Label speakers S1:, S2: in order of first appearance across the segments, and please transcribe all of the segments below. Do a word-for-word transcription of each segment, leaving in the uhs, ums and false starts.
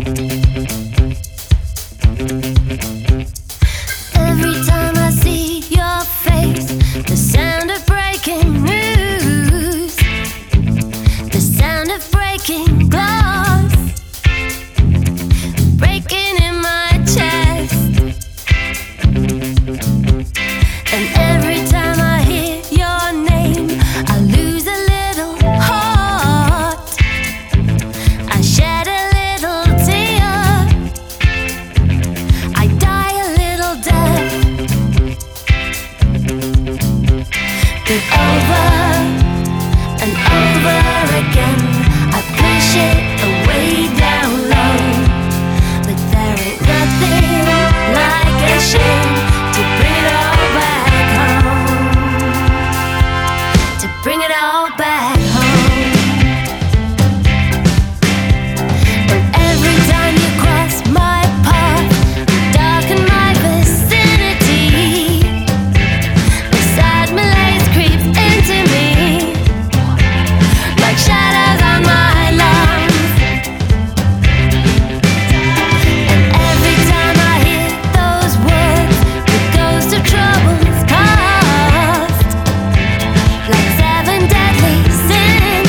S1: Every time I see your face, the sound of breaking news, the sound of breaking glass, breaking in my chest. And every time I hear your name, I lose a little heart, I shed a little tear, I die a little death. But over and over again, I push it away down low. But there ain't nothing like a shame to bring it all back home, to bring it all back home. And every time you cross my path, darken my vicinity, the sad malaise creeps into me like shadows on my lungs. And every time I hear those words, the ghost of troubles past, like seven deadly sins,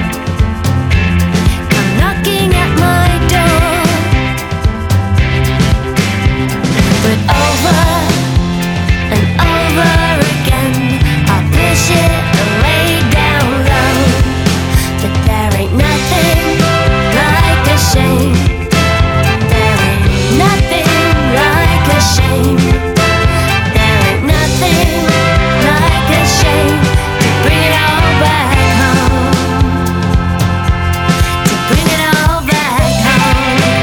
S1: come knocking at my door. But over and over again, I push it away down low. But there ain't nothing like a shame. There ain't nothing like a shame. There ain't nothing like a shame to bring it all back home, to bring it all back home.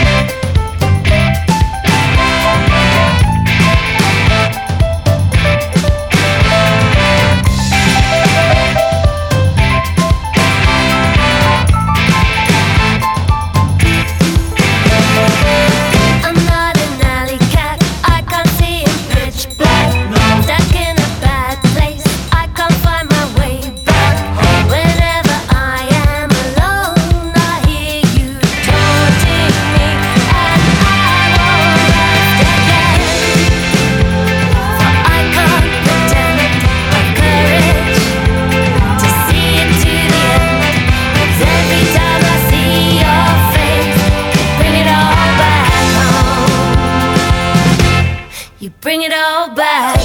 S1: I'm not an alley cat, I can't see in pitch black. Stuck in a bad place, I can't find my way back. Whenever I am alone, I hear you taunting me, and I won't rest again. For I can't pretend I've courage to see it to the end. 'Cause every time I see your face, you bring it all back home, you bring it all back